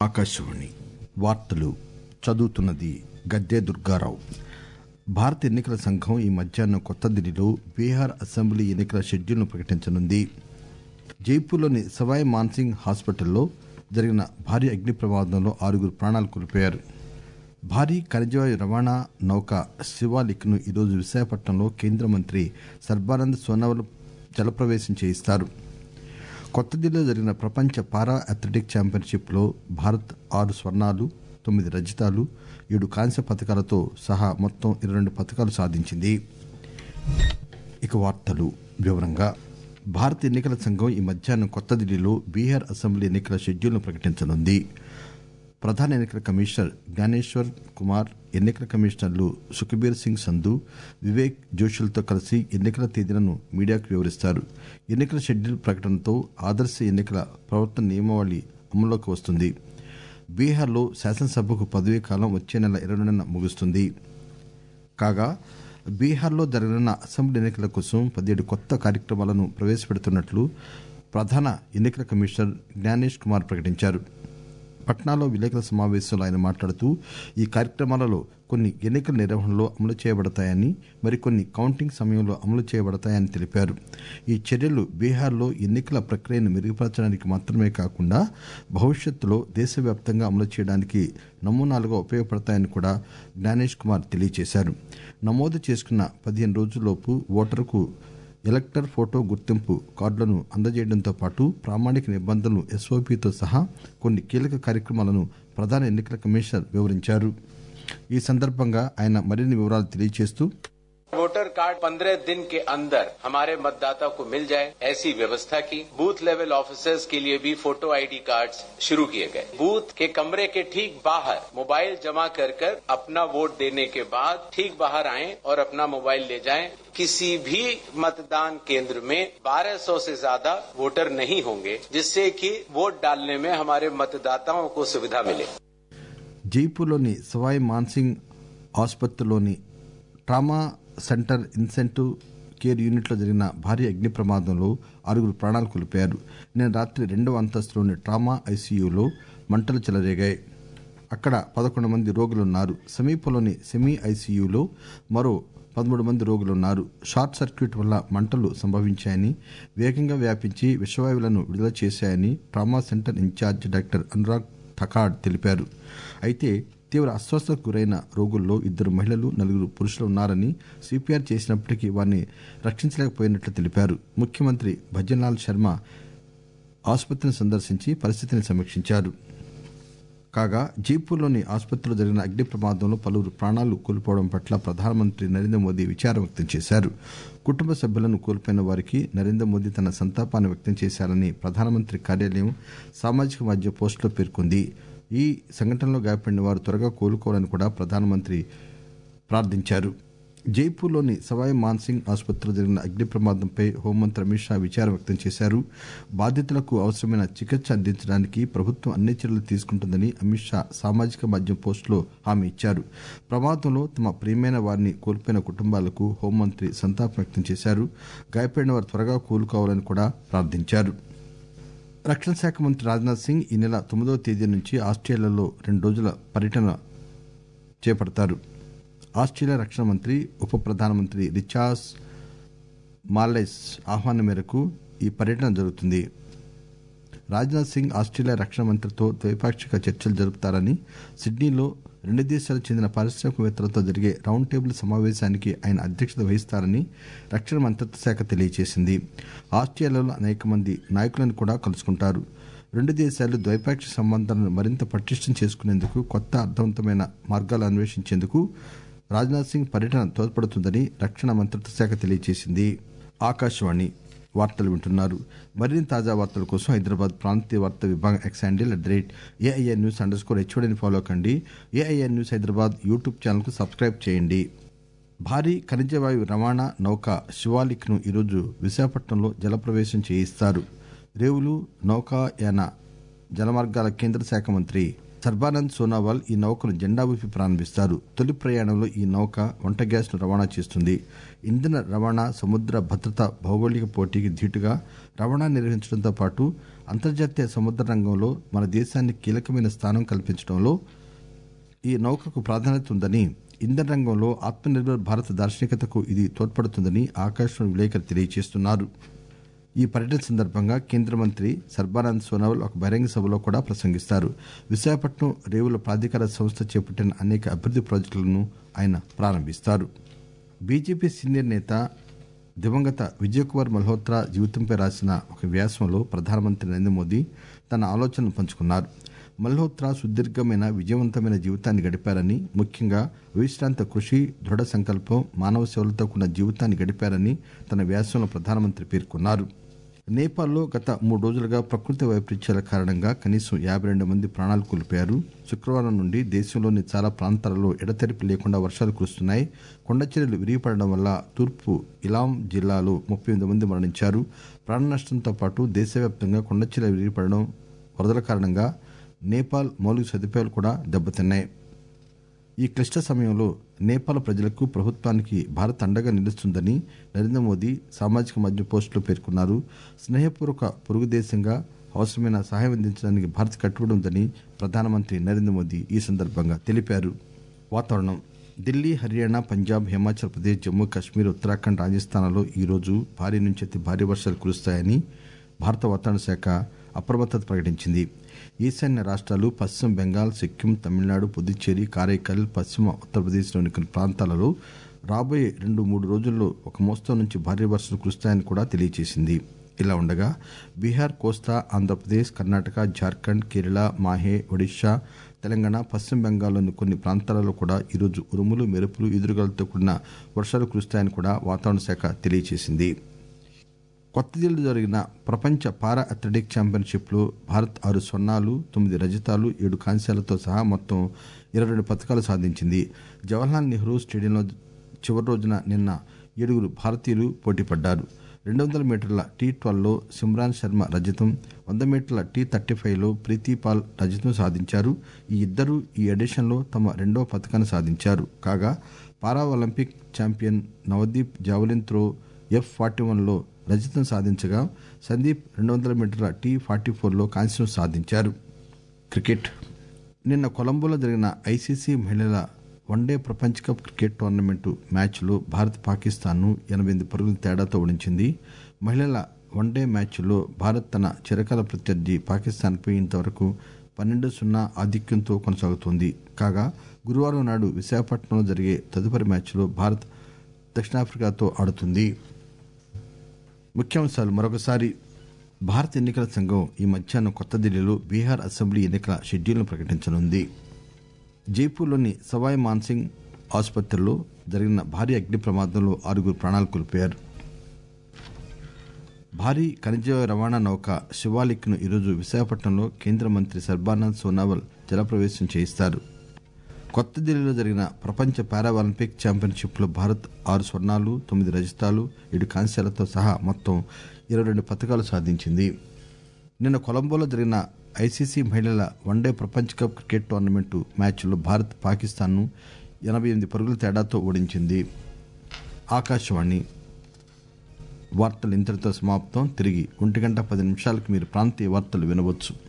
ఆకాశవాణి వార్తలు చదువుతున్నది గద్దె దుర్గారావు. భారత ఎన్నికల సంఘం ఈ మధ్యాహ్నం కొత్త ఢిల్లీలో బీహార్ అసెంబ్లీ ఎన్నికల షెడ్యూల్ను ప్రకటించనుంది. జైపూర్లోని సవాయ్ మాన్సింగ్ హాస్పిటల్లో జరిగిన భారీ అగ్ని ప్రమాదంలో 6 ప్రాణాలు కోల్పోయారు. భారీ ఖనిజవాయు రవాణా నౌక శివాలిక్ను ఈరోజు విశాఖపట్నంలో కేంద్ర మంత్రి సర్బానంద్ సోనోవాల్ జలప్రవేశం చేయిస్తారు. కొత్త ఢిల్లీలో జరిగిన ప్రపంచ పారా అథ్లెటిక్ ఛాంపియన్షిప్లో భారత్ 6 స్వర్ణాలు, 9 రజతాలు, 7 కాంస్య పతకాలతో సహా మొత్తం 22 పతకాలు సాధించింది. ఇక వార్తలు వివరంగా. భారత ఎన్నికల సంఘం ఈ మధ్యాహ్నం కొత్త ఢిల్లీలో బీహార్ అసెంబ్లీ ఎన్నికల షెడ్యూల్ను ప్రకటించనుంది. ప్రధాన ఎన్నికల కమిషనర్ జ్ఞానేశ్వర్ కుమార్, ఎన్నికల కమిషనర్లు సుఖ్బీర్ సింగ్ సంధు, వివేక్ జోషులతో కలిసి ఎన్నికల తేదీలను మీడియాకు వివరిస్తారు. ఎన్నికల షెడ్యూల్ ప్రకటనతో ఆదర్శ ఎన్నికల ప్రవర్తన నియమావళి అమల్లోకి వస్తుంది. బీహార్లో శాసనసభకు పదవీ కాలం వచ్చే నెల 22న ముగుస్తుంది. కాగా బీహార్లో జరగనున్న అసెంబ్లీ ఎన్నికల కోసం 17 కొత్త కార్యక్రమాలను ప్రవేశపెడుతున్నట్లు ప్రధాన ఎన్నికల కమిషనర్ జ్ఞానేష్ కుమార్ ప్రకటించారు. పట్నాలో విలేకరుల సమావేశంలో ఆయన మాట్లాడుతూ ఈ కార్యక్రమాలలో కొన్ని ఎన్నికల నిర్వహణలో అమలు చేయబడతాయని, మరికొన్ని కౌంటింగ్ సమయంలో అమలు చేయబడతాయని తెలిపారు. ఈ చర్యలు బీహార్లో ఎన్నికల ప్రక్రియను మెరుగుపరచడానికి మాత్రమే కాకుండా భవిష్యత్తులో దేశవ్యాప్తంగా అమలు చేయడానికి నమూనాలుగా ఉపయోగపడతాయని కూడా జ్ఞానేష్ కుమార్ తెలియజేశారు. నమోదు చేసుకున్న 15 రోజుల్లోపు ఓటరుకు ఎలక్టర్ ఫోటో గుర్తింపు కార్డులను అందజేయడంతో పాటు ప్రామాణిక నిబంధనలు ఎస్ఓపితో సహా కొన్ని కీలక కార్యక్రమాలను ప్రధాన ఎన్నికల కమిషనర్ వివరించారు. ఈ సందర్భంగా ఆయన మరిన్ని వివరాలు తెలియజేస్తూ, वोटर कार्ड 15 दिन के अंदर हमारे मतदाता को मिल जाए, ऐसी व्यवस्था की। बूथ लेवल ऑफिसर्स के लिए भी फोटो आईडी कार्ड्स शुरू किए गए। बूथ के कमरे के ठीक बाहर मोबाइल जमा कर अपना वोट देने के बाद ठीक बाहर आएं और अपना मोबाइल ले जाएं। किसी भी मतदान केंद्र में 1200 से ज्यादा वोटर नहीं होंगे, जिससे कि वोट डालने में हमारे मतदाताओं को सुविधा मिले. జైపూర్లోని సవాయ్ మాన్సింగ్ ఆసుపత్రిలోని ట్రామా సెంటర్ ఇన్సెంటివ్ కేర్ యూనిట్లో జరిగిన భారీ అగ్ని ప్రమాదంలో 6 ప్రాణాలు కోల్పోయారు. నిన్న రాత్రి 2వ అంతస్తులోని ట్రామా ఐసీయూలో మంటలు చెలరేగాయి. అక్కడ 11 మంది రోగులున్నారు. సమీపంలోని సెమీ ఐసీయూలో మరో 13 మంది రోగులున్నారు. షార్ట్ సర్క్యూట్ వల్ల మంటలు సంభవించాయని, వేగంగా వ్యాపించి విషవాయువులను విడుదల చేశాయని trauma centre incharge doctor Anurag Thakad తెలిపారు. అయితే తీవ్ర అస్వస్థతకు గురైన రోగుల్లో 2 మహిళలు, 4 పురుషులు ఉన్నారని, సిపిఆర్ చేసినప్పటికీ వారిని రక్షించలేకపోయినట్లు తెలిపారు. ముఖ్యమంత్రి భజన్లాల్ శర్మ ఆసుపత్రిని సందర్శించి పరిస్థితిని సమీక్షించారు. కాగా జైపూర్లోని ఆసుపత్రిలో జరిగిన అగ్ని ప్రమాదంలో పలువురు ప్రాణాలు కోల్పోవడం పట్ల ప్రధానమంత్రి నరేంద్ర మోదీ విచారం వ్యక్తం చేశారు. కుటుంబ సభ్యులను కోల్పోయిన వారికి నరేంద్ర మోదీ తన సంతాపాన్ని వ్యక్తం చేశారని ప్రధానమంత్రి కార్యాలయం సామాజిక మాధ్యమ పోస్టులో పేర్కొంది. ఈ సంఘటనలో గాయపడిన వారు త్వరగా కోలుకోవాలని కూడా ప్రధానమంత్రి ప్రార్థించారు. జైపూర్లోని సవాయ్ మాన్సింగ్ ఆసుపత్రిలో జరిగిన అగ్ని ప్రమాదంపై హోంమంత్రి అమిత్ షా విచారం వ్యక్తం చేశారు. బాధితులకు అవసరమైన చికిత్స అందించడానికి ప్రభుత్వం అన్ని చర్యలు తీసుకుంటుందని అమిత్ షా సామాజిక మాధ్యమ పోస్టులో హామీ ఇచ్చారు. ప్రమాదంలో తమ ప్రియమైన వారిని కోల్పోయిన కుటుంబాలకు హోంమంత్రి సంతాపం వ్యక్తం చేశారు. గాయపడిన వారు త్వరగా కోలుకోవాలని కూడా ప్రార్థించారు. రక్షణ శాఖ మంత్రి రాజ్నాథ్ సింగ్ ఈ నెల 9వ తేదీ నుంచి ఆస్ట్రేలియాలో 2 రోజుల పర్యటన చేపడతారు. ఆస్ట్రేలియా రక్షణ మంత్రి, ఉప ప్రధానమంత్రి రిచార్డ్ మార్లెస్ ఆహ్వానం మేరకు ఈ పర్యటన జరుగుతుంది. రాజ్నాథ్ సింగ్ ఆస్ట్రేలియా రక్షణ మంత్రితో ద్వైపాక్షిక చర్చలు జరుపుతారని, సిడ్నీలో 2 దేశాలకు చెందిన పారిశ్రామికవేత్తలతో జరిగే రౌండ్ టేబుల్ సమావేశానికి ఆయన అధ్యక్షత వహిస్తారని రక్షణ మంత్రిత్వ శాఖ తెలియజేసింది. ఆస్ట్రేలియాలో అనేక మంది నాయకులను కూడా కలుసుకుంటారు. 2 దేశాలు ద్వైపాక్షిక సంబంధాలను మరింత పటిష్టం చేసుకునేందుకు కొత్త అర్థవంతమైన మార్గాలు అన్వేషించేందుకు రాజ్నాథ్ సింగ్ పర్యటన తోడ్పడుతుందని రక్షణ మంత్రిత్వ శాఖ తెలియజేసింది. ఆకాశవాణి వార్తలు వింటున్నారు. మరిన్ని తాజా వార్తల కోసం హైదరాబాద్ ప్రాంతీయ వార్తా విభాగం ఎక్స్ హ్యాండిల్ @AIR News_HODని ఫాలో కండి. AIR News హైదరాబాద్ యూట్యూబ్ ఛానల్కు సబ్స్క్రైబ్ చేయండి. భారీ ఖనిజవాయు రవాణా నౌక శివాలిక్ను ఈరోజు విశాఖపట్నంలో జలప్రవేశం చేయిస్తారు. రేవులు, నౌకాయాన, జలమార్గాల కేంద్ర శాఖ మంత్రి సర్బానంద్ సోనోవాల్ ఈ నౌకను జెండా ఊపి ప్రారంభిస్తారు. తొలి ప్రయాణంలో ఈ నౌక వంట గ్యాస్ ను రవాణా చేస్తుంది. ఇంధన రవాణా, సముద్ర భద్రత, భౌగోళిక పోటీకి ధీటుగా రవాణా నిర్వహించడంతో పాటు అంతర్జాతీయ సముద్ర రంగంలో మన దేశానికి కీలకమైన స్థానం కల్పించడంలో ఈ నౌకకు ప్రాధాన్యత ఉందని, ఇంధన రంగంలో ఆత్మనిర్భర్ భారత్ దార్శనికతకు ఇది తోడ్పడుతుందని ఆకాశవాణి విలేకరి తెలియజేస్తున్నారు. ఈ పర్యటన సందర్భంగా కేంద్ర మంత్రి సర్బానంద్ సోనోవాల్ ఒక బహిరంగ సభలో కూడా ప్రసంగిస్తారు. విశాఖపట్నం రేవుల ప్రాధికార సంస్థ చేపట్టిన అనేక అభివృద్ది ప్రాజెక్టులను ఆయన ప్రారంభిస్తారు. బీజేపీ సీనియర్ నేత దివంగత విజయ్ కుమార్ మల్హోత్రా జీవితంపై రాసిన ఒక వ్యాసంలో ప్రధానమంత్రి నరేంద్ర మోదీ తన ఆలోచనలు పంచుకున్నారు. మల్హోత్రా సుదీర్ఘమైన విజయవంతమైన జీవితాన్ని గడిపారని, ముఖ్యంగా అవిశ్రాంత కృషి, దృఢ సంకల్పం, మానవ సేవలతో కూడిన జీవితాన్ని గడిపారని తన వ్యాసంలో ప్రధానమంత్రి పేర్కొన్నారు. నేపాల్లో గత 3 రోజులుగా ప్రకృతి వైపరీత్యాల కారణంగా కనీసం 52 మంది ప్రాణాలు కోల్పోయారు. శుక్రవారం నుండి దేశంలోని చాలా ప్రాంతాలలో ఎడతెరిపి లేకుండా వర్షాలు కురుస్తున్నాయి. కొండచర్యలు విరిగిపడడం వల్ల తూర్పు ఇలాం జిల్లాలో 38 మంది మరణించారు. ప్రాణ నష్టంతో పాటు దేశవ్యాప్తంగా కొండచర్యలు విరిగిపడడం, వరదల కారణంగా నేపాల్ మౌలిక సదుపాయాలు కూడా దెబ్బతిన్నాయి. ఈ క్లిష్ట సమయంలో నేపాల్ ప్రజలకు, ప్రభుత్వానికి భారత్ అండగా నిలుస్తుందని నరేంద్ర మోదీ సామాజిక మాధ్యమ పోస్టులో పేర్కొన్నారు. స్నేహపూర్వక పొరుగు దేశంగా అవసరమైన సహాయం అందించడానికి భారత్ కట్టుబడి ఉందని ప్రధానమంత్రి నరేంద్ర మోదీ ఈ సందర్భంగా తెలిపారు. వాతావరణం. ఢిల్లీ, హర్యానా, పంజాబ్, హిమాచల్ ప్రదేశ్, జమ్మూ కాశ్మీర్, ఉత్తరాఖండ్, రాజస్థాన్లలో ఈరోజు భారీ నుంచి అతి భారీ వర్షాలు కురుస్తాయని భారత వాతావరణ శాఖ అప్రమత్తత ప్రకటించింది. ఈశాన్య రాష్ట్రాలు, పశ్చిమ బెంగాల్, సిక్కిం, తమిళనాడు, పుదుచ్చేరి, కారైకల్, పశ్చిమ ఉత్తరప్రదేశ్లోని కొన్ని ప్రాంతాలలో రాబోయే 2-3 రోజుల్లో ఒక మోస్తరు నుంచి భారీ వర్షాలు కురుస్తాయని కూడా తెలియజేసింది. ఇలా ఉండగా బీహార్, కోస్తా ఆంధ్రప్రదేశ్, కర్ణాటక, జార్ఖండ్, కేరళ, మాహే, ఒడిశా, తెలంగాణ, పశ్చిమ బెంగాల్లోని కొన్ని ప్రాంతాలలో కూడా ఈరోజు ఉరుములు, మెరుపులు, ఈదురుగాలులతో కూడిన వర్షాలు కురుస్తాయని కూడా వాతావరణ శాఖ తెలియజేసింది. కొత్త ఢిల్లీలో జరిగిన ప్రపంచ పారా అథ్లెటిక్ ఛాంపియన్షిప్ లో భారత్ 6 స్వర్ణాలు, 9 రజతాలు, 7 కాంస్యాలతో సహా మొత్తం 22 పతకాలు సాధించింది. జవహర్లాల్ నెహ్రూ స్టేడియంలో చివరి రోజున నిన్న 7 భారతీయులు పోటీపడ్డారు. 200 మీటర్ల T12లో సిమ్రాన్ శర్మ రజతం, 100 మీటర్ల T35లో ప్రీతి పాల్ రజతం సాధించారు. ఈ ఇద్దరు ఈ ఎడిషన్లో తమ 2వ పతకాన్ని సాధించారు. కాగా para Olympic champion Navdeep javelin throw F41లో రజతం సాధించగా సందీప్ 200 మీటర్ల T44లో కాంస్యం సాధించారు. క్రికెట్. నిన్న కొలంబోలో జరిగిన ఐసీసీ మహిళల వన్డే ప్రపంచ కప్ క్రికెట్ టోర్నమెంటు మ్యాచ్లో భారత్ పాకిస్తాన్ను 88 పరుగుల తేడాతో ఓడించింది. మహిళల వన్డే మ్యాచ్లో భారత్ తన చిరకాల ప్రత్యర్థి పాకిస్తాన్పై ఇంతవరకు 12-0 ఆధిక్యంతో కొనసాగుతోంది. కాగా గురువారం నాడు విశాఖపట్నంలో జరిగే తదుపరి మ్యాచ్లో భారత్ దక్షిణాఫ్రికాతో ఆడుతుంది. ముఖ్యాంశాలు మరొకసారి. భారత ఎన్నికల సంఘం ఈ మధ్యాహ్నం కొత్త ఢిల్లీలో బీహార్ అసెంబ్లీ ఎన్నికల షెడ్యూల్ను ప్రకటించనుంది. జైపూర్లోని సవాయ్ మాన్సింగ్ ఆసుపత్రిలో జరిగిన భారీ అగ్ని ప్రమాదంలో 6 ప్రాణాలు కోల్పోయారు. భారీ ఖనిజ రవాణా నౌక శివాలిక్ ను ఈరోజు విశాఖపట్నంలో కేంద్ర మంత్రి సర్బానంద్ సోనోవాల్ జలప్రవేశం చేయిస్తారు. కొత్త ఢిల్లీలో జరిగిన ప్రపంచ పారా ఒలింపిక్ ఛాంపియన్షిప్ లో భారత్ 6 స్వర్ణాలు, 9 రజతాలు, 7 కాంస్యాలతో సహా మొత్తం 22 పతకాలు సాధించింది. నిన్న కొలంబోలో జరిగిన ఐసీసీ మహిళల వన్డే ప్రపంచ కప్ క్రికెట్ టోర్నమెంటు మ్యాచ్లో భారత్ పాకిస్తాన్ను 88 పరుగుల తేడాతో ఓడించింది. ఆకాశవాణి వార్తలు ఇంతటితో సమాప్తం. తిరిగి 1:10 మీరు ప్రాంతీయ వార్తలు వినవచ్చు.